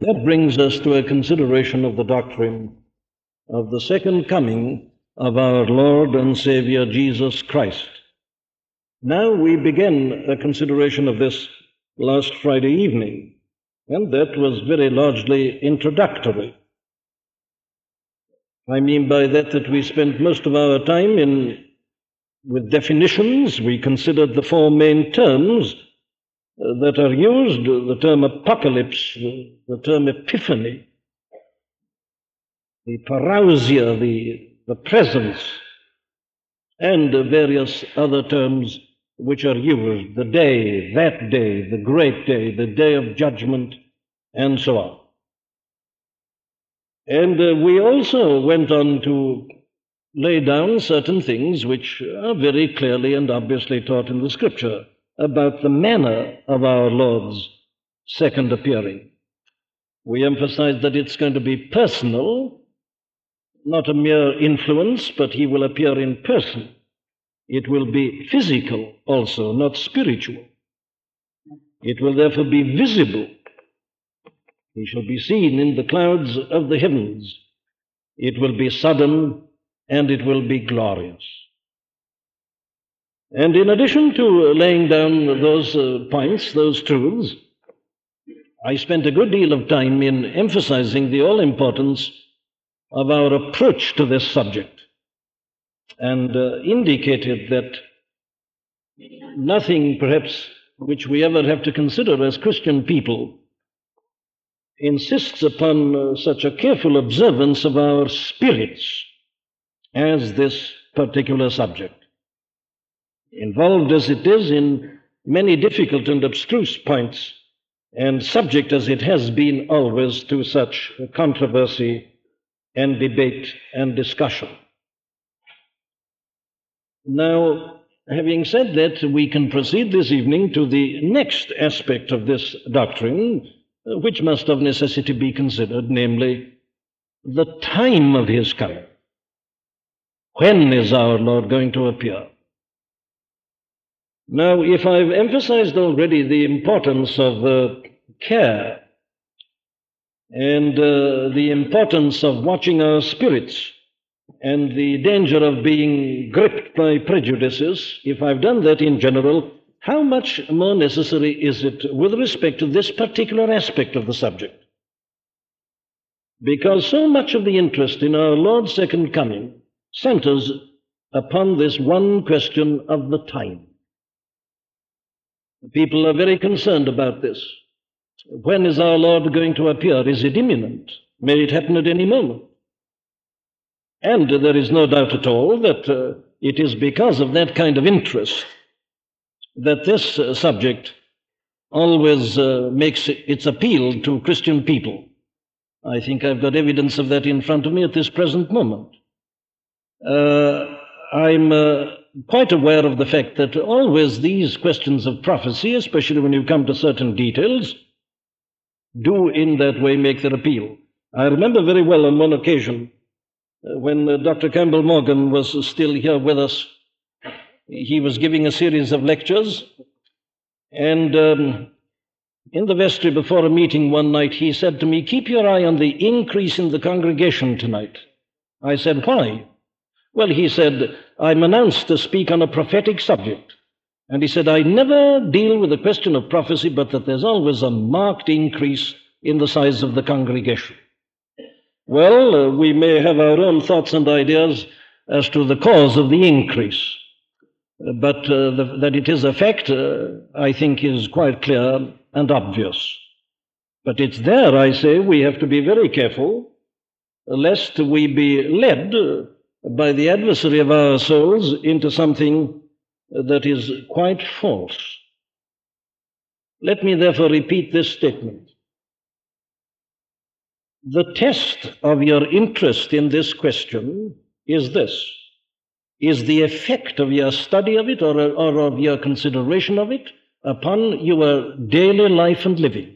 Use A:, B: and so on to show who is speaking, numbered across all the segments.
A: That brings us to a consideration of the doctrine of the second coming of our Lord and Savior Jesus Christ. Now we began a consideration of this last Friday evening, and that was very largely introductory. I mean by that we spent most of our time with definitions. We considered the four main terms that are used, the term apocalypse, the term epiphany, the parousia, the presence, and various other terms which are used, the day, that day, the great day, the day of judgment, and so on. And we also went on to lay down certain things which are very clearly and obviously taught in the Scripture about the manner of our Lord's second appearing. We emphasized that it's going to be personal, not a mere influence, but he will appear in person. It will be physical also, not spiritual. It will therefore be visible. He shall be seen in the clouds of the heavens. It will be sudden, and it will be glorious. And in addition to laying down those points, those truths, I spent a good deal of time in emphasizing the all-importance of our approach to this subject, and indicated that nothing, perhaps, which we ever have to consider as Christian people insists upon such a careful observance of our spirits as this particular subject, involved as it is in many difficult and abstruse points, and subject as it has been always to such controversy and debate and discussion. Now, having said that, we can proceed this evening to the next aspect of this doctrine, which must of necessity be considered, namely, the time of his coming. When is our Lord going to appear? Now, if I've emphasized already the importance of care and the importance of watching our spirits and the danger of being gripped by prejudices, if I've done that in general, how much more necessary is it with respect to this particular aspect of the subject? Because so much of the interest in our Lord's second coming centers upon this one question of the time. People are very concerned about this. When is our Lord going to appear? Is it imminent? May it happen at any moment? And there is no doubt at all that it is because of that kind of interest that this subject always makes its appeal to Christian people. I think I've got evidence of that in front of me at this present moment. I'm quite aware of the fact that always these questions of prophecy, especially when you come to certain details, do in that way make their appeal. I remember very well on one occasion when Dr. Campbell Morgan was still here with us. He was giving a series of lectures, and in the vestry before a meeting one night, he said to me, "Keep your eye on the increase in the congregation tonight." I said, "Why?" Well, he said, "I'm announced to speak on a prophetic subject." And he said, "I never deal with the question of prophecy, but that there's always a marked increase in the size of the congregation." Well, we may have our own thoughts and ideas as to the cause of the increase, but that it is a fact, I think, is quite clear and obvious. But it's there, I say, we have to be very careful, lest we be led by the adversary of our souls into something that is quite false. Let me therefore repeat this statement. The test of your interest in this question is this: is the effect of your study of it or of your consideration of it upon your daily life and living?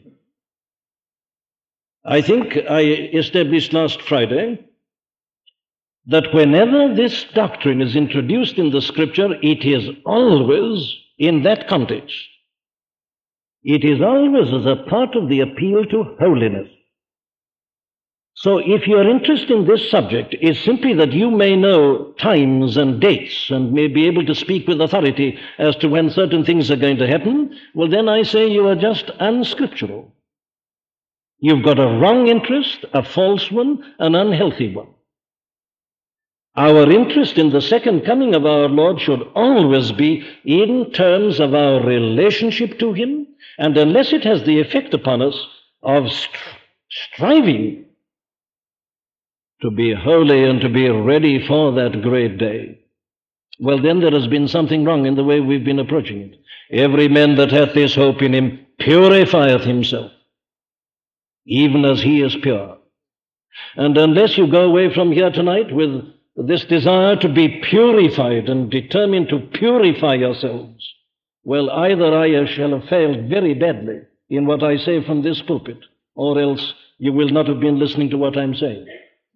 A: I think I established last Friday that whenever this doctrine is introduced in the Scripture, it is always in that context. It is always as a part of the appeal to holiness. So if your interest in this subject is simply that you may know times and dates and may be able to speak with authority as to when certain things are going to happen, well, then I say you are just unscriptural. You've got a wrong interest, a false one, an unhealthy one. Our interest in the second coming of our Lord should always be in terms of our relationship to Him, and unless it has the effect upon us of striving to be holy and to be ready for that great day, well, then there has been something wrong in the way we've been approaching it. Every man that hath this hope in Him purifieth himself, even as He is pure. And unless you go away from here tonight with this desire to be purified and determined to purify yourselves, well, either I shall have failed very badly in what I say from this pulpit, or else you will not have been listening to what I'm saying.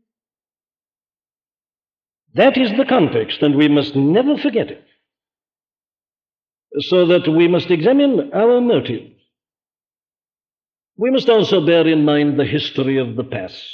A: That is the context, and we must never forget it. So that we must examine our motives. We must also bear in mind the history of the past.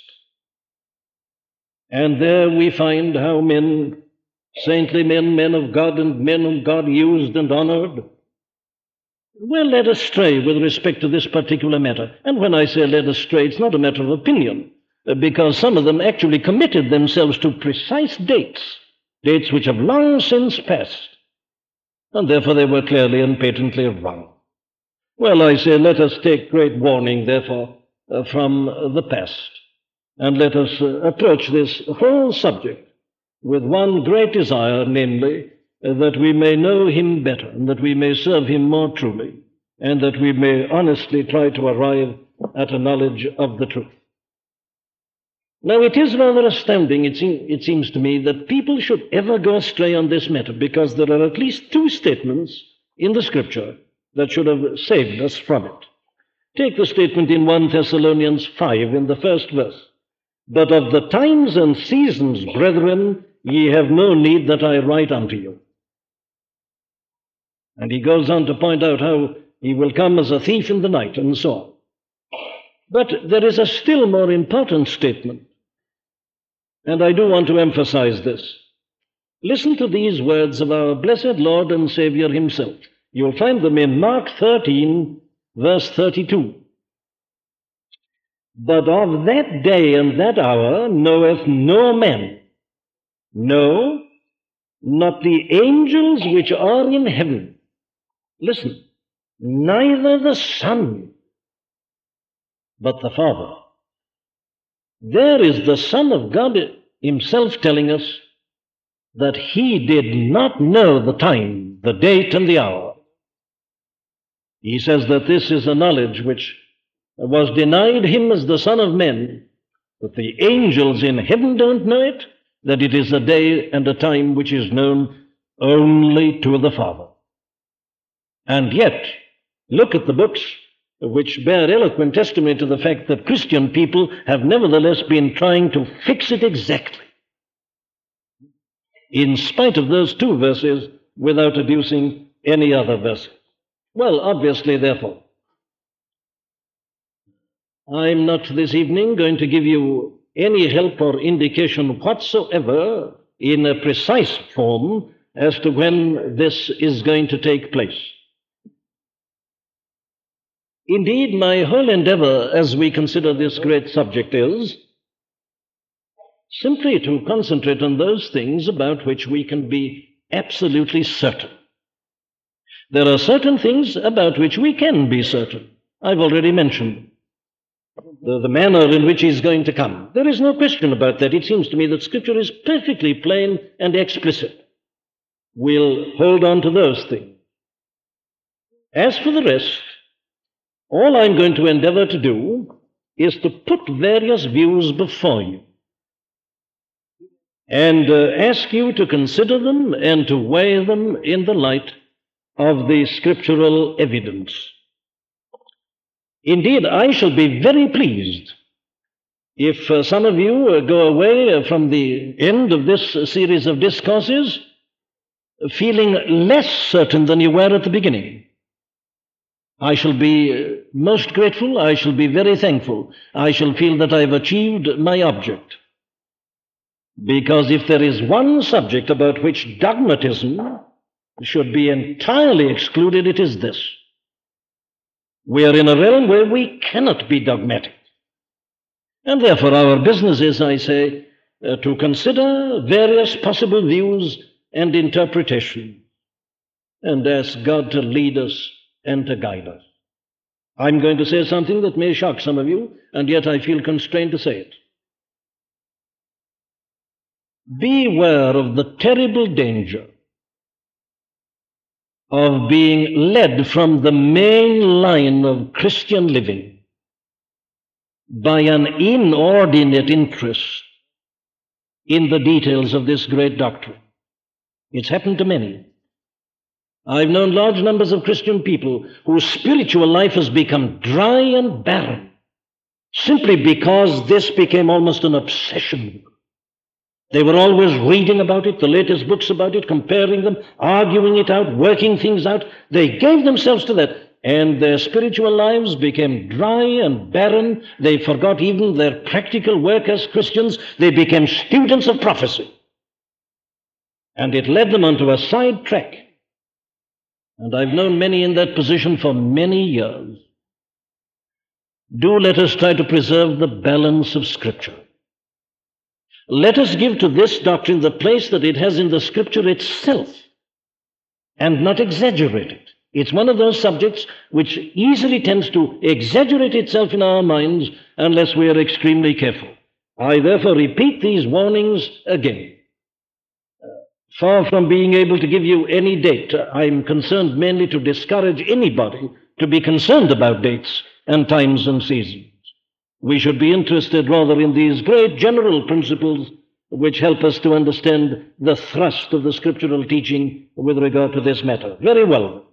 A: And there we find how men, saintly men, men of God, and men whom God used and honored, were led astray with respect to this particular matter. And when I say led astray, it's not a matter of opinion, because some of them actually committed themselves to precise dates which have long since passed, and therefore they were clearly and patently wrong. Well, I say, let us take great warning, therefore, from the past, and let us approach this whole subject with one great desire, namely, that we may know Him better, and that we may serve Him more truly, and that we may honestly try to arrive at a knowledge of the truth. Now, it is rather astounding, it seems to me, that people should ever go astray on this matter, because there are at least two statements in the Scripture that should have saved us from it. Take the statement in 1 Thessalonians 5 in the first verse. But of the times and seasons, brethren, ye have no need that I write unto you. And he goes on to point out how He will come as a thief in the night, and so on. But there is a still more important statement, and I do want to emphasize this. Listen to these words of our blessed Lord and Savior Himself. You'll find them in Mark 13, verse 32. But of that day and that hour knoweth no man, no, not the angels which are in heaven. Listen, neither the Son, but the Father. There is the Son of God Himself telling us that He did not know the time, the date, and the hour. He says that this is a knowledge which was denied Him as the Son of Men, that the angels in heaven don't know it, that it is a day and a time which is known only to the Father. And yet, look at the books which bear eloquent testimony to the fact that Christian people have nevertheless been trying to fix it exactly, in spite of those two verses, without adducing any other verses. Well, obviously, therefore, I'm not this evening going to give you any help or indication whatsoever in a precise form as to when this is going to take place. Indeed, my whole endeavor as we consider this great subject is simply to concentrate on those things about which we can be absolutely certain. There are certain things about which we can be certain. I've already mentioned the manner in which He's going to come. There is no question about that. It seems to me that Scripture is perfectly plain and explicit. We'll hold on to those things. As for the rest, all I'm going to endeavor to do is to put various views before you and ask you to consider them and to weigh them in the light of the scriptural evidence. Indeed, I shall be very pleased if some of you go away from the end of this series of discourses feeling less certain than you were at the beginning. I shall be most grateful. I shall be very thankful. I shall feel that I have achieved my object. Because if there is one subject about which dogmatism should be entirely excluded, it is this. We are in a realm where we cannot be dogmatic. And therefore our business is, I say, to consider various possible views and interpretation and ask God to lead us and to guide us. I'm going to say something that may shock some of you, and yet I feel constrained to say it. Beware of the terrible danger of being led from the main line of Christian living by an inordinate interest in the details of this great doctrine. It's happened to many. I've known large numbers of Christian people whose spiritual life has become dry and barren simply because this became almost an obsession. They were always reading about it, the latest books about it, comparing them, arguing it out, working things out. They gave themselves to that, and their spiritual lives became dry and barren. They forgot even their practical work as Christians. They became students of prophecy. And it led them onto a side track. And I've known many in that position for many years. Do let us try to preserve the balance of Scripture. Let us give to this doctrine the place that it has in the Scripture itself, and not exaggerate it. It's one of those subjects which easily tends to exaggerate itself in our minds unless we are extremely careful. I therefore repeat these warnings again. Far from being able to give you any date, I'm concerned mainly to discourage anybody to be concerned about dates and times and seasons. We should be interested rather in these great general principles which help us to understand the thrust of the scriptural teaching with regard to this matter. Very well.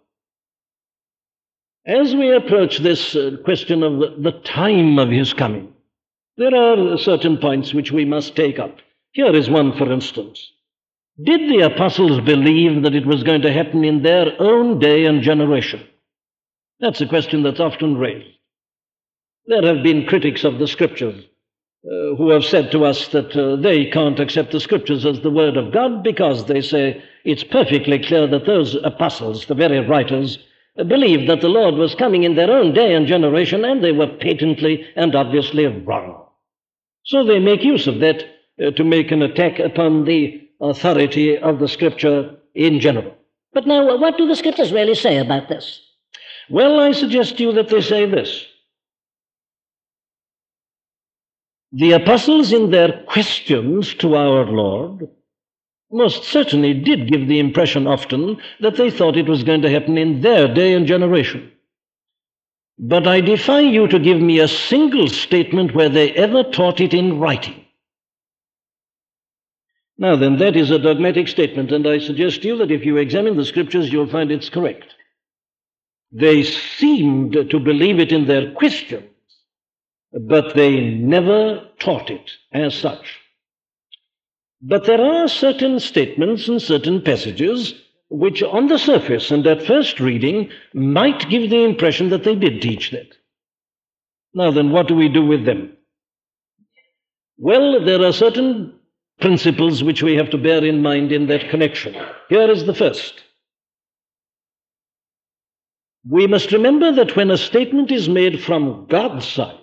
A: As we approach this question of the time of his coming, there are certain points which we must take up. Here is one, for instance. Did the apostles believe that it was going to happen in their own day and generation? That's a question that's often raised. There have been critics of the Scriptures who have said to us that they can't accept the Scriptures as the Word of God because they say it's perfectly clear that those apostles, the very writers, believed that the Lord was coming in their own day and generation, and they were patently and obviously wrong. So they make use of that to make an attack upon the authority of the Scripture in general.
B: But now, what do the Scriptures really say about this?
A: Well, I suggest to you that they say this. The apostles, in their questions to our Lord, most certainly did give the impression often that they thought it was going to happen in their day and generation. But I defy you to give me a single statement where they ever taught it in writing. Now then, that is a dogmatic statement, and I suggest to you that if you examine the Scriptures, you'll find it's correct. They seemed to believe it in their questions, but they never taught it as such. But there are certain statements and certain passages which on the surface and at first reading might give the impression that they did teach that. Now then, what do we do with them? Well, there are certain principles which we have to bear in mind in that connection. Here is the first. We must remember that when a statement is made from God's side,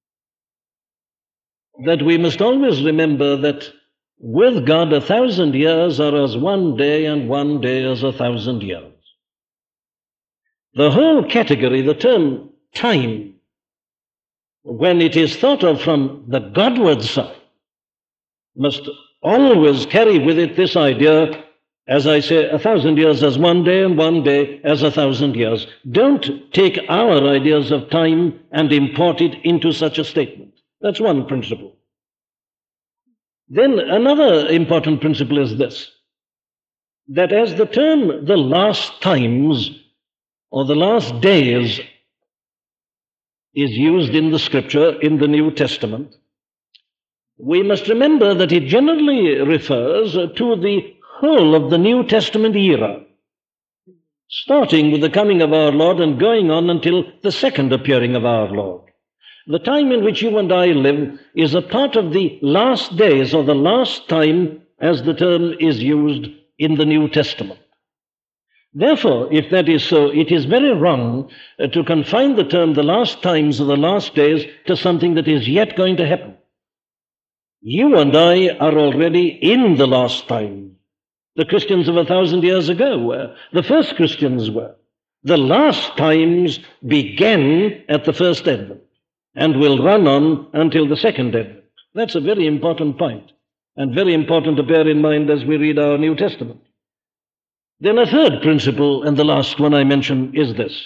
A: that we must always remember that with God 1,000 years are as one day, and one day as 1,000 years. The whole category, the term time, when it is thought of from the Godward side, must always carry with it this idea, as I say, 1,000 years as one day, and one day as 1,000 years. Don't take our ideas of time and import it into such a statement. That's one principle. Then another important principle is this, that as the term the last times or the last days is used in the Scripture in the New Testament, we must remember that it generally refers to the whole of the New Testament era. starting with the coming of our Lord and going on until the second appearing of our Lord. The time in which you and I live is a part of the last days, or the last time, as the term is used in the New Testament. Therefore, if that is so, it is very wrong to confine the term the last times or the last days to something that is yet going to happen. You and I are already in the last time. The Christians of 1,000 years ago were. The first Christians were. The last times began at the first advent and will run on until the second advent. That's a very important point, and very important to bear in mind as we read our New Testament. Then a third principle, and the last one I mention, is this.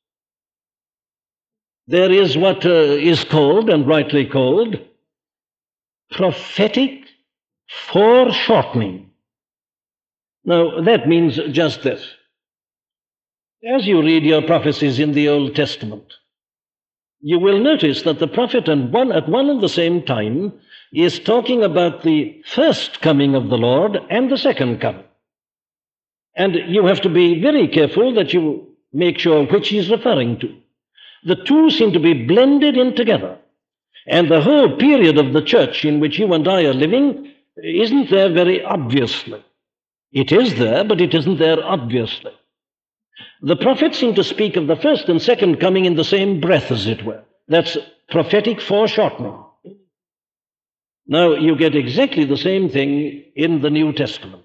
A: There is what is called, and rightly called, prophetic foreshortening. Now, that means just this. As you read your prophecies in the Old Testament, you will notice that the prophet at one and the same time is talking about the first coming of the Lord and the second coming. And you have to be very careful that you make sure which he's referring to. The two seem to be blended in together. And the whole period of the church in which you and I are living isn't there very obviously. It is there, but it isn't there obviously. The prophets seem to speak of the first and second coming in the same breath, as it were. That's prophetic foreshortening. Now, you get exactly the same thing in the New Testament.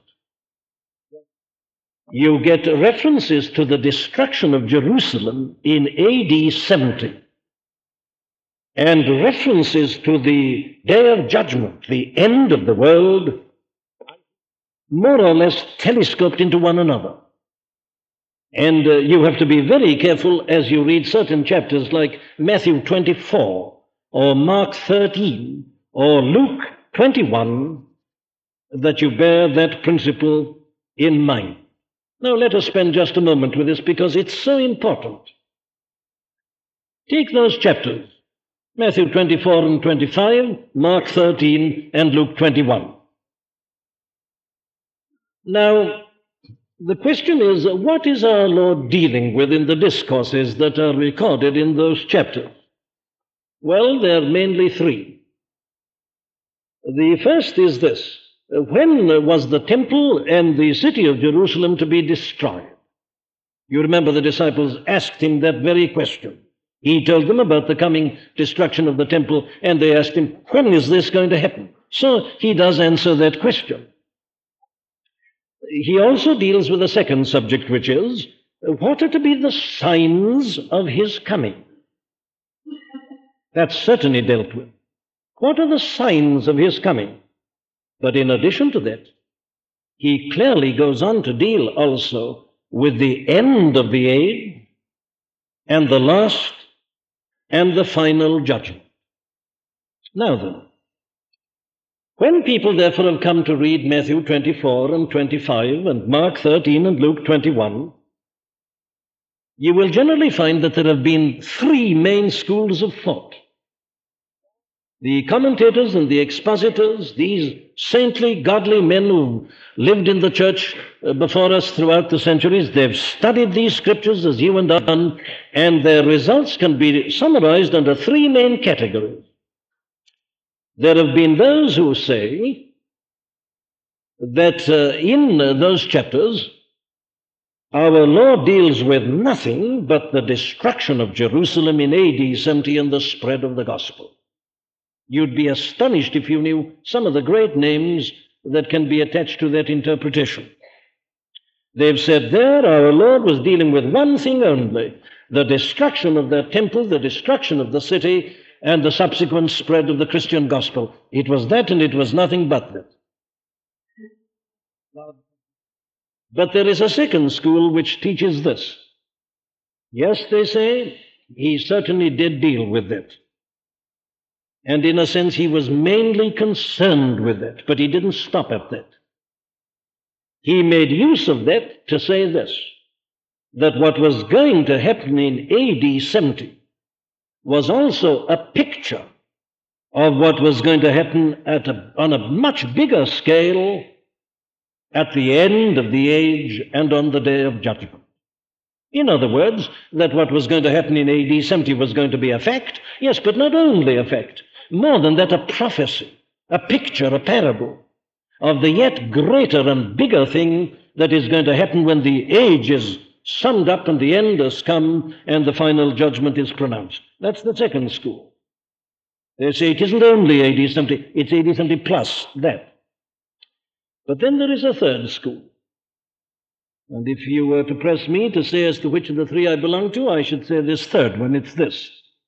A: You get references to the destruction of Jerusalem in AD 70, and references to the day of judgment, the end of the world, more or less telescoped into one another. And you have to be very careful as you read certain chapters like Matthew 24, or Mark 13, or Luke 21, that you bear that principle in mind. Now let us spend just a moment with this because it's so important. Take those chapters, Matthew 24 and 25, Mark 13, and Luke 21. Now, the question is, what is our Lord dealing with in the discourses that are recorded in those chapters? Well, there are mainly three. The first is this. When was the temple and the city of Jerusalem to be destroyed? You remember the disciples asked him that very question. He told them about the coming destruction of the temple, and they asked him, when is this going to happen? So he does answer that question. He also deals with a second subject, which is, what are to be the signs of his coming? That's certainly dealt with. What are the signs of his coming? But in addition to that, he clearly goes on to deal also with the end of the age and the last and the final judgment. Now then, when people therefore have come to read Matthew 24 and 25 and Mark 13 and Luke 21, you will generally find that there have been three main schools of thought. The commentators and the expositors, these saintly, godly men who lived in the church before us throughout the centuries, they've studied these scriptures as you and I done, and their results can be summarized under three main categories. There have been those who say that in those chapters, our Lord deals with nothing but the destruction of Jerusalem in AD 70 and the spread of the gospel. You'd be astonished if you knew some of the great names that can be attached to that interpretation. They've said there our Lord was dealing with one thing only, the destruction of the temple, the destruction of the city, and the subsequent spread of the Christian gospel. It was that, and it was nothing but that. But there is a second school which teaches this. Yes, they say, he certainly did deal with it. And in a sense, he was mainly concerned with it, but he didn't stop at that. He made use of that to say this, that what was going to happen in AD 70 was also a picture of what was going to happen on a much bigger scale at the end of the age and on the day of judgment. In other words, that what was going to happen in AD 70 was going to be a fact, yes, but not only a fact. More than that, a prophecy, a picture, a parable of the yet greater and bigger thing that is going to happen when the age is summed up and the end has come and the final judgment is pronounced. That's the second school. They say it isn't only AD 70, it's AD 70 plus that. But then there is a third school. And if you were to press me to say as to which of the three I belong to, I should say this third one. It's this,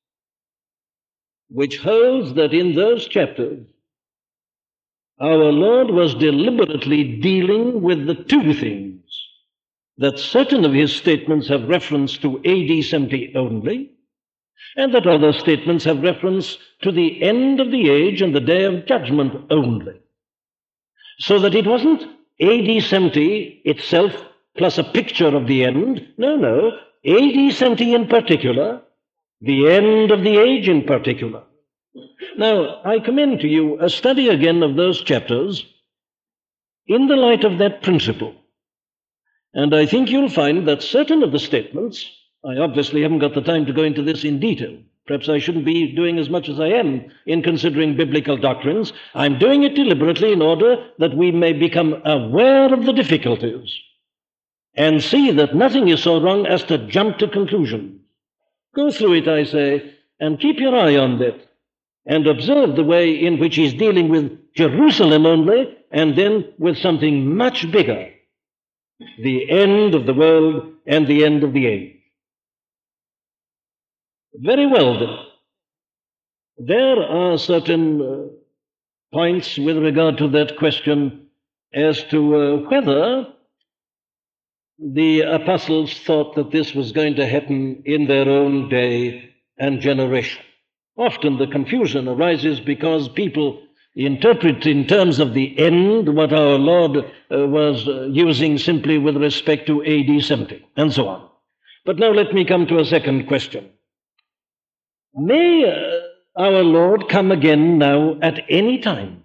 A: which holds that in those chapters, our Lord was deliberately dealing with the two things, that certain of his statements have reference to AD 70 only, and that other statements have reference to the end of the age and the day of judgment only. So that it wasn't AD 70 itself plus a picture of the end. No, AD 70 in particular, the end of the age in particular. Now, I commend to you a study again of those chapters in the light of that principle. And I think you'll find that certain of the statements, I obviously haven't got the time to go into this in detail. Perhaps I shouldn't be doing as much as I am in considering biblical doctrines. I'm doing it deliberately in order that we may become aware of the difficulties and see that nothing is so wrong as to jump to conclusions. Go through it, I say, and keep your eye on that, and observe the way in which he's dealing with Jerusalem only, and then with something much bigger, the end of the world and the end of the age. Very well, then. There are certain points with regard to that question as to whether the apostles thought that this was going to happen in their own day and generation. Often the confusion arises because people interpret in terms of the end what our Lord was using simply with respect to AD 70, and so on. But now let me come to a second question. May our Lord come again now at any time?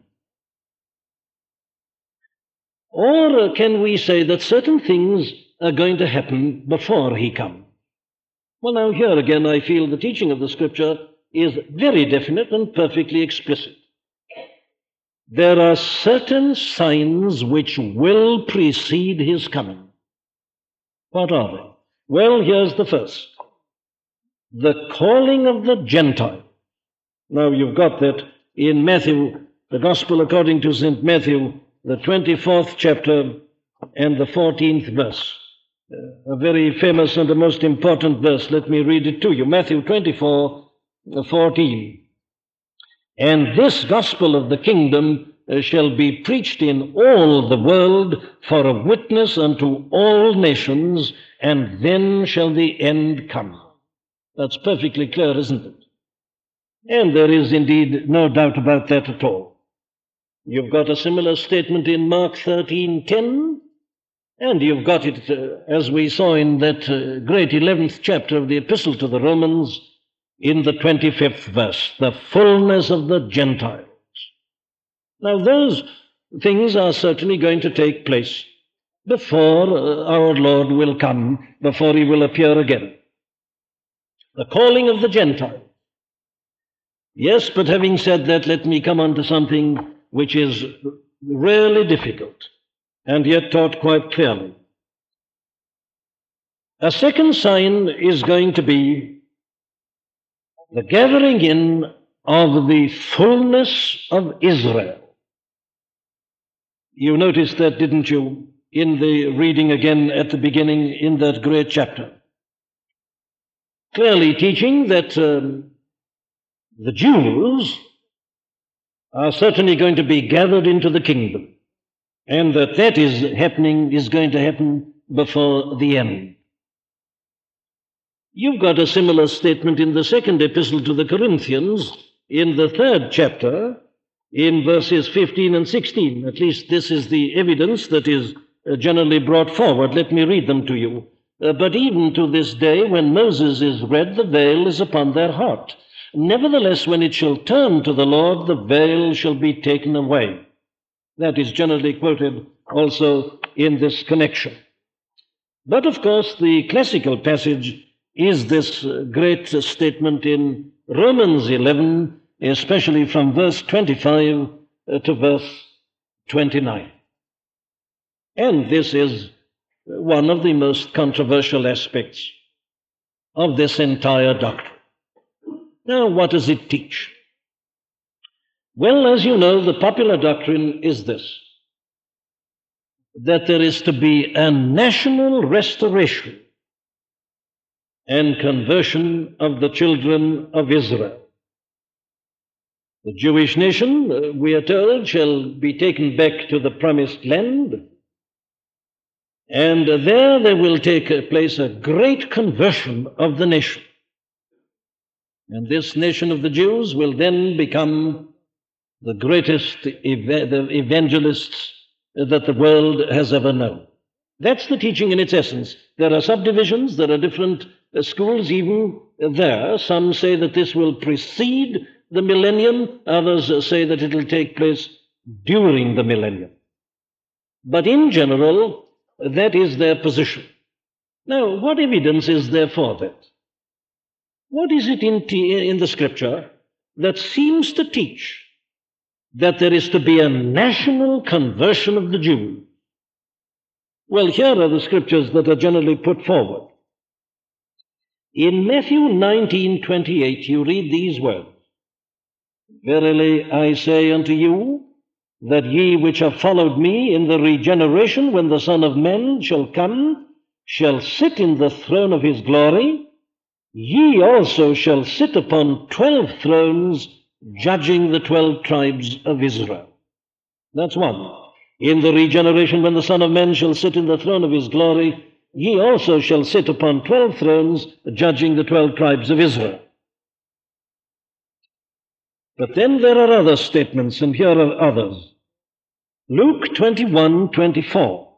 A: Or can we say that certain things are going to happen before he comes? Well, now here again I feel the teaching of the Scripture is very definite and perfectly explicit. There are certain signs which will precede his coming. What are they? Well, here's the first. The calling of the Gentile. Now, you've got that in Matthew, the Gospel according to St. Matthew, the 24th chapter and the 14th verse. A very famous and a most important verse. Let me read it to you. Matthew 24:14. And this gospel of the kingdom shall be preached in all the world for a witness unto all nations, and then shall the end come. That's perfectly clear, isn't it? And there is indeed no doubt about that at all. You've got a similar statement in Mark 13:10, and you've got it, as we saw in that great 11th chapter of the Epistle to the Romans, in the 25th verse, the fullness of the Gentiles. Now, those things are certainly going to take place before our Lord will come, before he will appear again. The calling of the Gentiles. Yes, but having said that, let me come on to something which is really difficult and yet taught quite clearly. A second sign is going to be the gathering in of the fullness of Israel. You noticed that, didn't you, in the reading again at the beginning in that great chapter? Clearly teaching that the Jews are certainly going to be gathered into the kingdom, and that is going to happen before the end. You've got a similar statement in the second epistle to the Corinthians, in the 3rd chapter, in verses 15 and 16. At least this is the evidence that is generally brought forward. Let me read them to you. But even to this day, when Moses is read, the veil is upon their heart. Nevertheless, when it shall turn to the Lord, the veil shall be taken away. That is generally quoted also in this connection. But of course, the classical passage is this great statement in Romans 11, especially from verse 25 to verse 29. And this is one of the most controversial aspects of this entire doctrine. Now, what does it teach? Well, as you know, the popular doctrine is this, that there is to be a national restoration and conversion of the children of Israel. The Jewish nation, we are told, shall be taken back to the promised land, and there will take place a great conversion of the nation. And this nation of the Jews will then become the greatest evangelists that the world has ever known. That's the teaching in its essence. There are subdivisions, there are different schools even there. Some say that this will precede the millennium, others say that it will take place during the millennium. But in general, that is their position. Now, what evidence is there for that? What is it in the Scripture that seems to teach that there is to be a national conversion of the Jews? Well, here are the Scriptures that are generally put forward. In Matthew 19:28, you read these words, "Verily I say unto you, that ye which have followed me in the regeneration, when the Son of Man shall come, shall sit in the throne of his glory, ye also shall sit upon 12 thrones, judging the 12 tribes of Israel." That's one. In the regeneration, when the Son of Man shall sit in the throne of his glory, ye also shall sit upon 12 thrones, judging the 12 tribes of Israel. But then there are other statements, and here are others. Luke 21:24.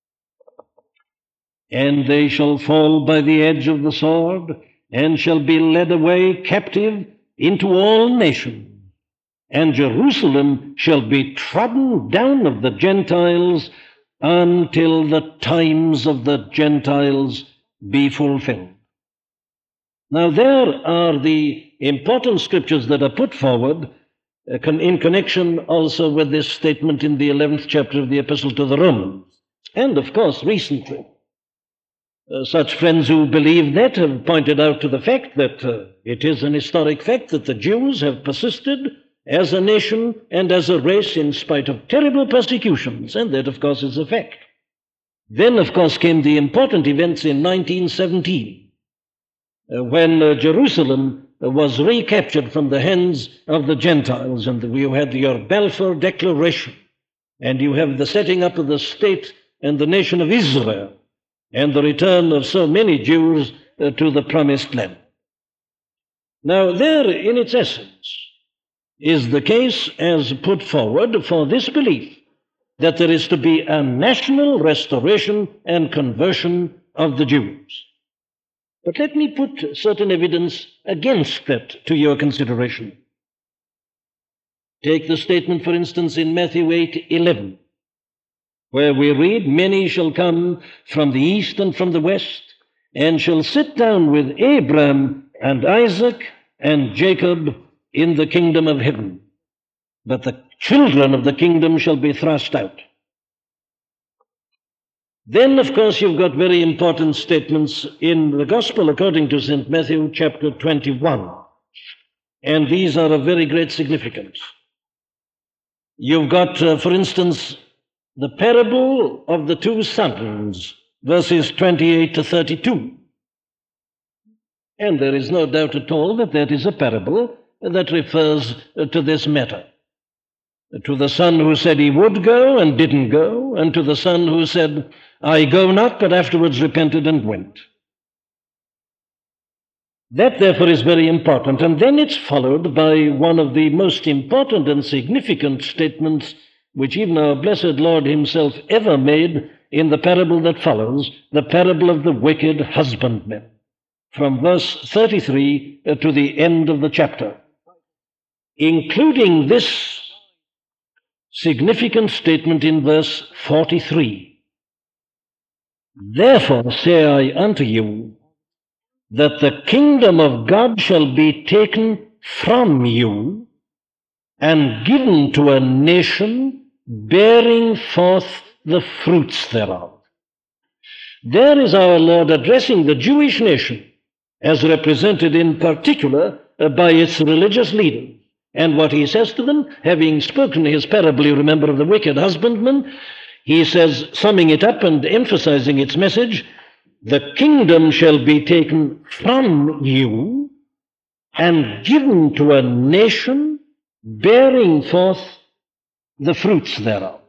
A: "And they shall fall by the edge of the sword, and shall be led away captive into all nations. And Jerusalem shall be trodden down of the Gentiles until the times of the Gentiles be fulfilled." Now, there are the important scriptures that are put forward in connection also with this statement in the 11th chapter of the Epistle to the Romans. And, of course, recently, such friends who believe that have pointed out to the fact that it is an historic fact that the Jews have persisted as a nation and as a race in spite of terrible persecutions, and that, of course, is a fact. Then, of course, came the important events in 1917, when Jerusalem was recaptured from the hands of the Gentiles, and you had your Balfour Declaration, and you have the setting up of the state and the nation of Israel, and the return of so many Jews to the promised land. Now, there, in its essence, is the case as put forward for this belief that there is to be a national restoration and conversion of the Jews. But let me put certain evidence against that to your consideration. Take the statement, for instance, in Matthew 8:11, where we read, "Many shall come from the east and from the west, and shall sit down with Abraham and Isaac and Jacob in the kingdom of heaven. But the children of the kingdom shall be thrust out." Then, of course, you've got very important statements in the Gospel according to St. Matthew chapter 21. And these are of very great significance. You've got, for instance, the parable of the two sons, verses 28 to 32. And there is no doubt at all that that is a parable that refers to this matter. To the son who said he would go and didn't go, and to the son who said, "I go not," but afterwards repented and went. That, therefore, is very important. And then it's followed by one of the most important and significant statements which even our blessed Lord himself ever made in the parable that follows, the parable of the wicked husbandman, from verse 33 to the end of the chapter, including this significant statement in verse 43. Therefore say I unto you, that the kingdom of God shall be taken from you and given to a nation bearing forth the fruits thereof. There is our Lord addressing the Jewish nation, as represented in particular by its religious leaders. And what he says to them, having spoken his parable, you remember, of the wicked husbandman, he says, summing it up and emphasizing its message, the kingdom shall be taken from you and given to a nation bearing forth the fruits thereof.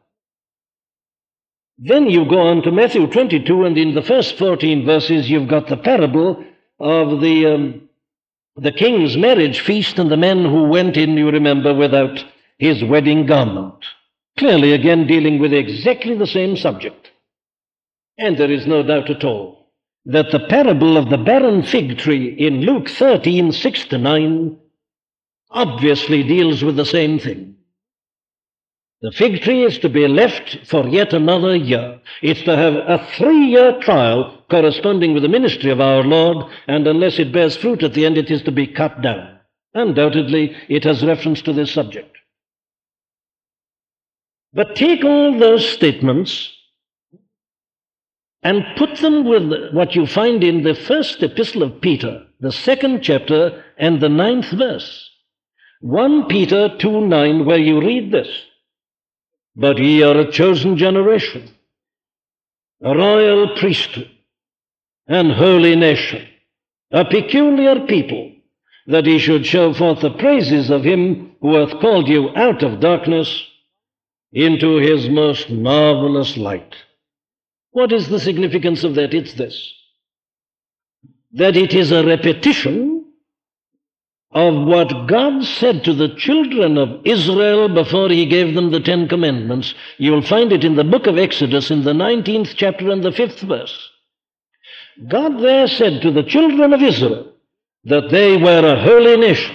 A: Then you go on to Matthew 22, and in the first 14 verses you've got the parable of the king's marriage feast and the man who went in, you remember, without his wedding garment. Clearly again dealing with exactly the same subject. And there is no doubt at all that the parable of the barren fig tree in Luke 13, 6-9 obviously deals with the same thing. The fig tree is to be left for yet another year. It's to have a 3-year trial corresponding with the ministry of our Lord, and unless it bears fruit at the end, it is to be cut down. Undoubtedly, it has reference to this subject. But take all those statements and put them with what you find in the first epistle of Peter, the 2nd chapter and the 9th verse. 1 Peter 2:9, where you read this, "But ye are a chosen generation, a royal priesthood, and holy nation, a peculiar people, that ye should show forth the praises of him who hath called you out of darkness into his most marvelous light." What is the significance of that? It's this: that it is a repetition of what God said to the children of Israel before he gave them the 10 Commandments. You'll find it in the book of Exodus in the 19th chapter and the 5th verse. God there said to the children of Israel that they were a holy nation,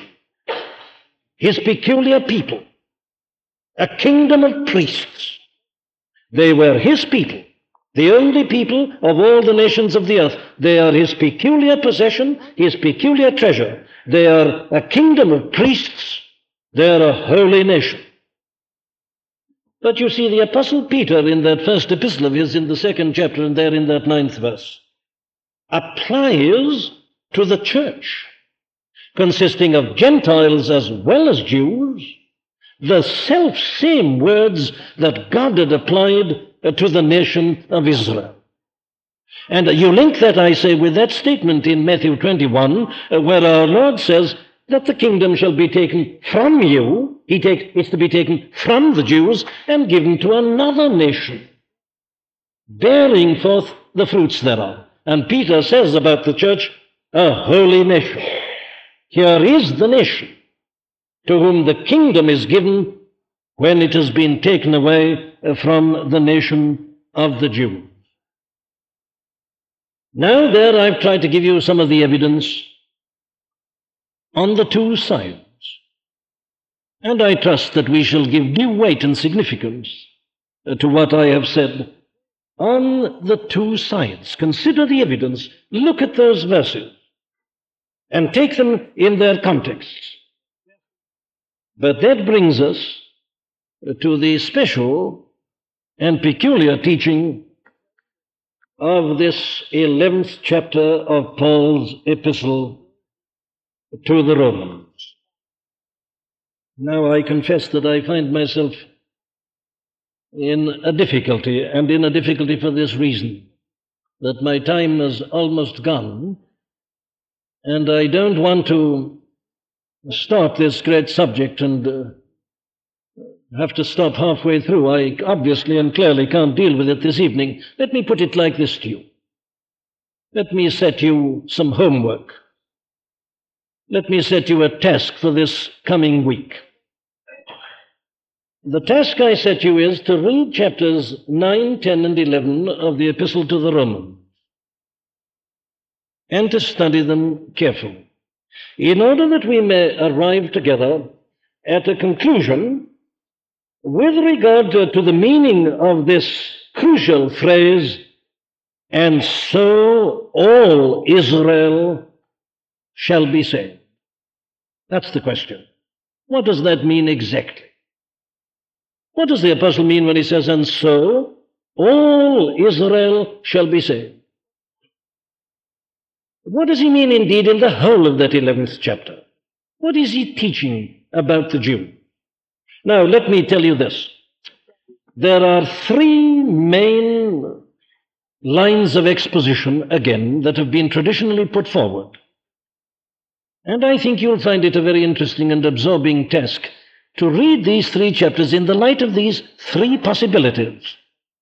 A: his peculiar people, a kingdom of priests. They were his people, the only people of all the nations of the earth. They are his peculiar possession, his peculiar treasure. They are a kingdom of priests. They are a holy nation. But you see, the Apostle Peter, in that first epistle of his, in the 2nd chapter, and there in that 9th verse, applies to the church, consisting of Gentiles as well as Jews, the self-same words that God had applied to the nation of Israel. And you link that, I say, with that statement in Matthew 21, where our Lord says that the kingdom shall be taken from you. It's to be taken from the Jews and given to another nation, bearing forth the fruits thereof. And Peter says about the church, a holy nation. Here is the nation to whom the kingdom is given when it has been taken away from the nation of the Jews. Now there I've tried to give you some of the evidence on the two sides. And I trust that we shall give due weight and significance to what I have said on the two sides. Consider the evidence, look at those verses, and take them in their contexts. But that brings us to the special and peculiar teaching of this 11th chapter of Paul's epistle to the Romans. Now I confess that I find myself in a difficulty, and in a difficulty for this reason, that my time is almost gone, and I don't want to start this great subject and have to stop halfway through. I obviously and clearly can't deal with it this evening. Let me put it like this to you. Let me set you some homework. Let me set you a task for this coming week. The task I set you is to read chapters 9, 10, and 11 of the Epistle to the Romans, and to study them carefully, in order that we may arrive together at a conclusion with regard to the meaning of this crucial phrase, and so all Israel shall be saved. That's the question. What does that mean exactly? What does the apostle mean when he says, and so all Israel shall be saved? What does he mean indeed in the whole of that 11th chapter? What is he teaching about the Jew? Now, let me tell you this. There are three main lines of exposition, again, that have been traditionally put forward. And I think you'll find it a very interesting and absorbing task to read these three chapters in the light of these three possibilities.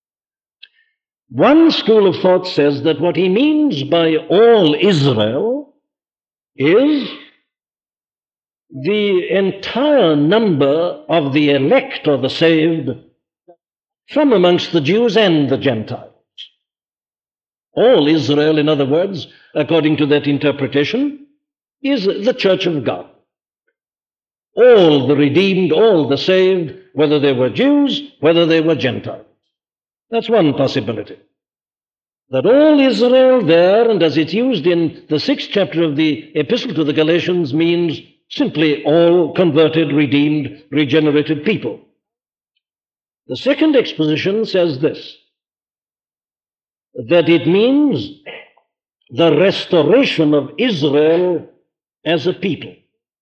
A: One school of thought says that what he means by all Israel is the entire number of the elect or the saved from amongst the Jews and the Gentiles. All Israel, in other words, according to that interpretation, is the church of God. All the redeemed, all the saved, whether they were Jews, whether they were Gentiles. That's one possibility. That all Israel there, and as it's used in the 6th chapter of the Epistle to the Galatians, means simply all converted, redeemed, regenerated people. The second exposition says this, that it means the restoration of Israel as a people,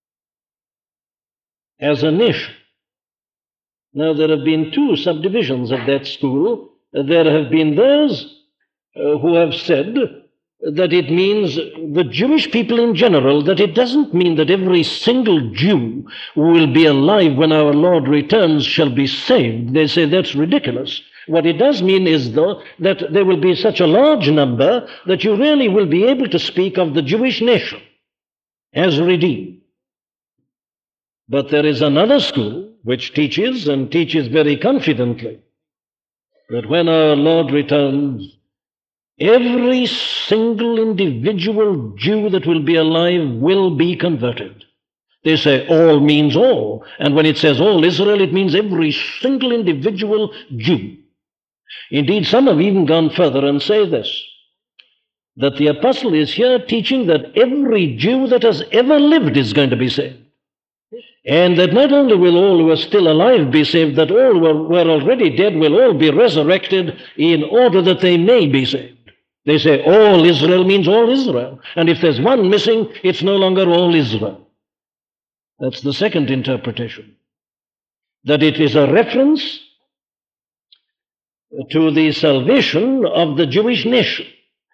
A: as a nation. Now, there have been two subdivisions of that school. There have been those who have said that it means the Jewish people in general, that it doesn't mean that every single Jew who will be alive when our Lord returns shall be saved. They say that's ridiculous. What it does mean is, though, that there will be such a large number that you really will be able to speak of the Jewish nation as redeemed. But there is another school which teaches, and teaches very confidently, that when our Lord returns, every single individual Jew that will be alive will be converted. They say all means all, and when it says all Israel, it means every single individual Jew. Indeed, some have even gone further and say this, that the apostle is here teaching that every Jew that has ever lived is going to be saved. And that not only will all who are still alive be saved, that all who are already dead will all be resurrected in order that they may be saved. They say all Israel means all Israel. And if there's one missing, it's no longer all Israel. That's the second interpretation. That it is a reference to the salvation of the Jewish nation.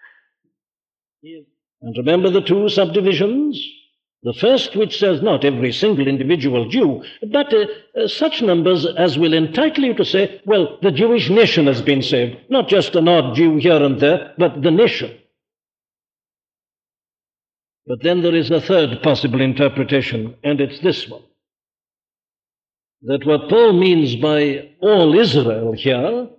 A: And remember the two subdivisions? The first, which says not every single individual Jew, but such numbers as will entitle you to say, well, the Jewish nation has been saved, not just an odd Jew here and there, but the nation. But then there is a third possible interpretation, and it's this one, that what Paul means by all Israel here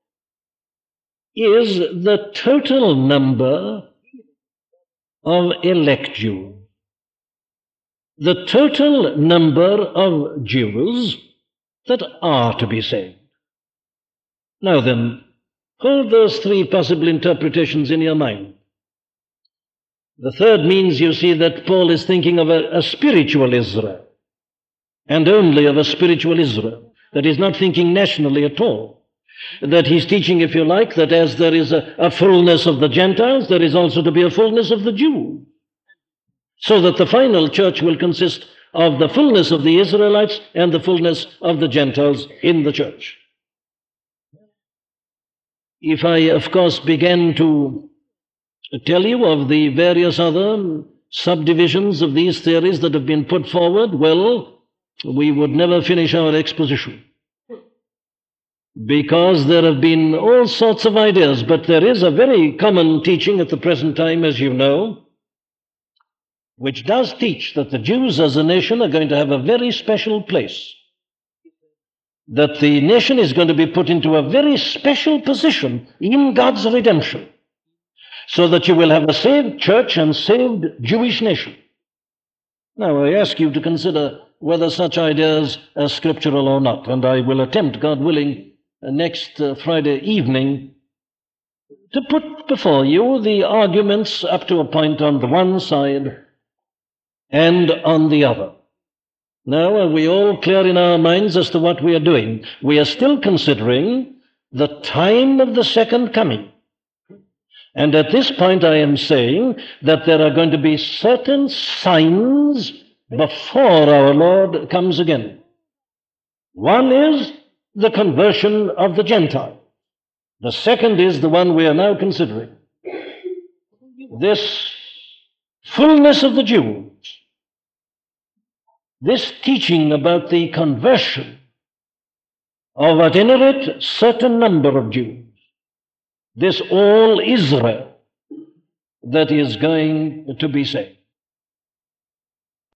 A: is the total number of elect Jews. The total number of Jews that are to be saved. Now then, hold those three possible interpretations in your mind. The third means, you see, that Paul is thinking of a spiritual Israel, and only of a spiritual Israel, that he's not thinking nationally at all. That he's teaching, if you like, that as there is a fullness of the Gentiles, there is also to be a fullness of the Jews. So that the final church will consist of the fullness of the Israelites and the fullness of the Gentiles in the church. If I, of course, began to tell you of the various other subdivisions of these theories that have been put forward, well, we would never finish our exposition. Because there have been all sorts of ideas, but there is a very common teaching at the present time, as you know, which does teach that the Jews as a nation are going to have a very special place. That the nation is going to be put into a very special position in God's redemption. So that you will have a saved church and saved Jewish nation. Now, I ask you to consider whether such ideas are scriptural or not, and I will attempt, God willing, next Friday evening to put before you the arguments up to a point on the one side and on the other. Now, are we all clear in our minds as to what we are doing? We are still considering the time of the second coming. And at this point I am saying that there are going to be certain signs before our Lord comes again. One is the conversion of the Gentiles. The second is the one we are now considering. This fullness of the Jews, this teaching about the conversion of at any rate certain number of Jews, this all Israel that is going to be saved.